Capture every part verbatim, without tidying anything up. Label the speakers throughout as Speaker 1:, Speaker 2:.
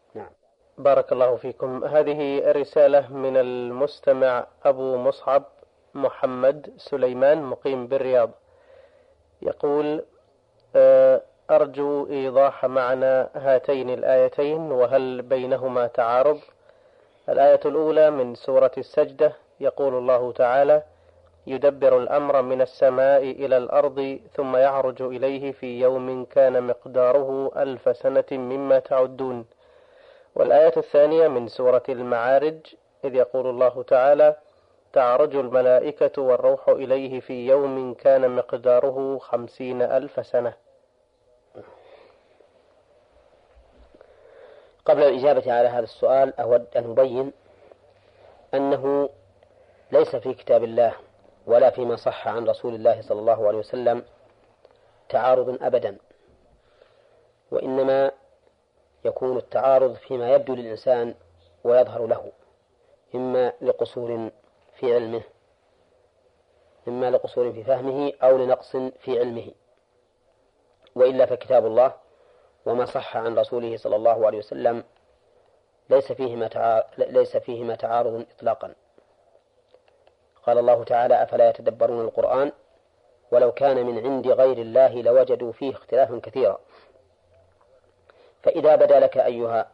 Speaker 1: نعم.
Speaker 2: بارك الله فيكم. هذه رسالة من المستمع أبو مصعب محمد سليمان مقيم بالرياض، يقول: أرجو إيضاح معنى هاتين الآيتين وهل بينهما تعارض. الآية الأولى من سورة السجدة يقول الله تعالى: يدبر الأمر من السماء إلى الأرض ثم يعرج إليه في يوم كان مقداره ألف سنة مما تعدون. والآية الثانية من سورة المعارج إذ يقول الله تعالى: تعرج الملائكة والروح إليه في يوم كان مقداره خمسين ألف سنة.
Speaker 1: قبل الإجابة على هذا السؤال أود أن أبين أنه ليس في كتاب الله ولا فيما صح عن رسول الله صلى الله عليه وسلم تعارض أبدا، وإنما يكون التعارض فيما يبدو للإنسان ويظهر له، إما لقصور في علمه، إما لقصور في فهمه، أو لنقص في علمه. وإلا فكتاب الله وما صح عن رسوله صلى الله عليه وسلم ليس فيهما تعارض, ليس فيهما تعارض إطلاقا. قال الله تعالى: أفلا يتدبرون القرآن ولو كان من عند غير الله لوجدوا فيه اختلافا كثيرا. فإذا بدا لك أيها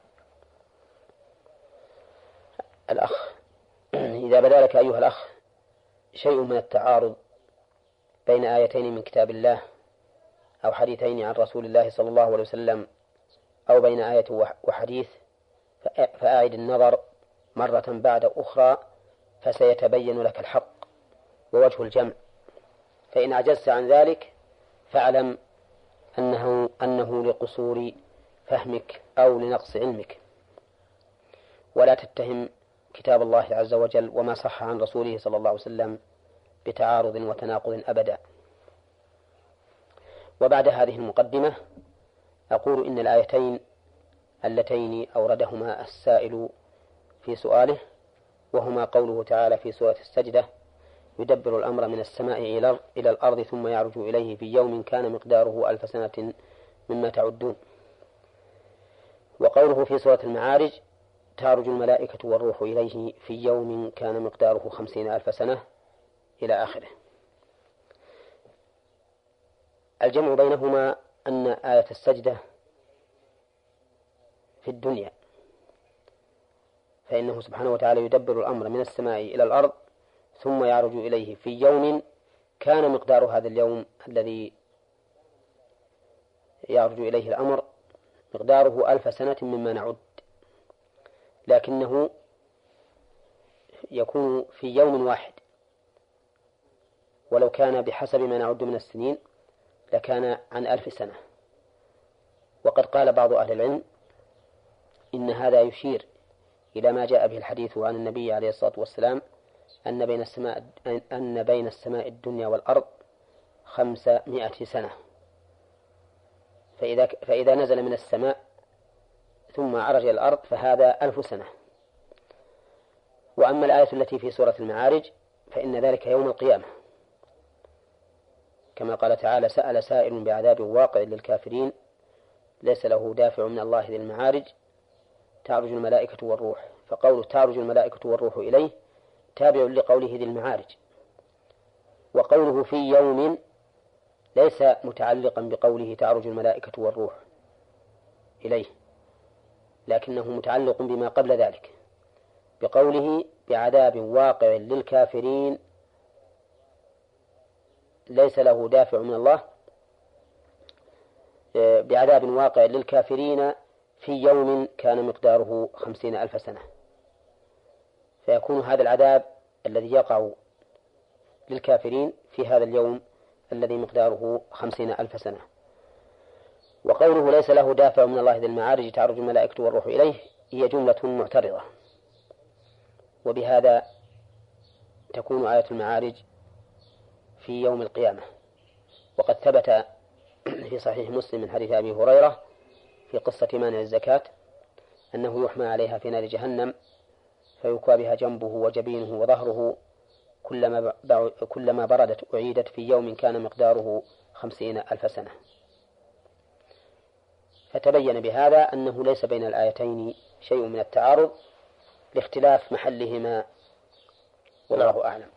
Speaker 1: الأخ إذا بدا لك أيها الأخ شيء من التعارض بين آيتين من كتاب الله أو حديثين عن رسول الله صلى الله عليه وسلم أو بين آية وحديث، فأعد النظر مرة بعد أخرى فسيتبين لك الحق ووجه الجمع. فإن عجزت عن ذلك فاعلم أنه, أنه لقصور فهمك أو لنقص علمك، ولا تتهم كتاب الله عز وجل وما صح عن رسوله صلى الله عليه وسلم بتعارض وتناقض أبدا. وبعد هذه المقدمة أقول إن الآيتين اللتين أوردهما السائل في سؤاله، وهما قوله تعالى في سورة السجدة: يدبر الأمر من السماء إلى الأرض ثم يعرج إليه في يوم كان مقداره ألف سنة مما تعدون، وقوله في سورة المعارج: تعرج الملائكة والروح إليه في يوم كان مقداره خمسين ألف سنة إلى آخره. الجمع بينهما أن آية السجدة في الدنيا، فإنه سبحانه وتعالى يدبر الأمر من السماء إلى الأرض ثم يعرج إليه في يوم كان مقدار هذا اليوم الذي يعرج إليه الأمر مقداره ألف سنة مما نعد، لكنه يكون في يوم واحد، ولو كان بحسب ما نعد من السنين لكان عن ألف سنة. وقد قال بعض أهل العلم إن هذا يشير إلى ما جاء به الحديث عن النبي عليه الصلاة والسلام أن بين السماء أن بين السماء الدنيا والأرض خمسمائة سنة، فإذا فإذا نزل من السماء ثم عرج إلى الأرض فهذا ألف سنة. وأما الآية التي في سورة المعارج فإن ذلك يوم القيامة، كما قال تعالى: سأل سائل بعذاب واقع للكافرين ليس له دافع من الله ذي المعارج تعرج الملائكة والروح. فقوله تعرج الملائكة والروح إليه تابع لقوله ذي المعارج، وقوله في يوم ليس متعلقا بقوله تعرج الملائكة والروح إليه، لكنه متعلق بما قبل ذلك بقوله بعذاب واقع للكافرين ليس له دافع من الله، بعذاب واقع للكافرين في يوم كان مقداره خمسين ألف سنة. فيكون هذا العذاب الذي يقع للكافرين في هذا اليوم الذي مقداره خمسين ألف سنة. وقوله ليس له دافع من الله ذي المعارج تعرج الملائكة والروح إليه هي جملة معترضة، وبهذا تكون آية المعارج في يوم القيامة. وقد ثبت في صحيح مسلم من حديث أبي هريرة في قصة مانع الزكاة أنه يحمى عليها في نار جهنم فيكوى بها جنبه وجبينه وظهره كلما كلما بردت أعيدت في يوم كان مقداره خمسين ألف سنة. فتبين بهذا أنه ليس بين الآيتين شيء من التعارض لاختلاف محلهما، والله أعلم.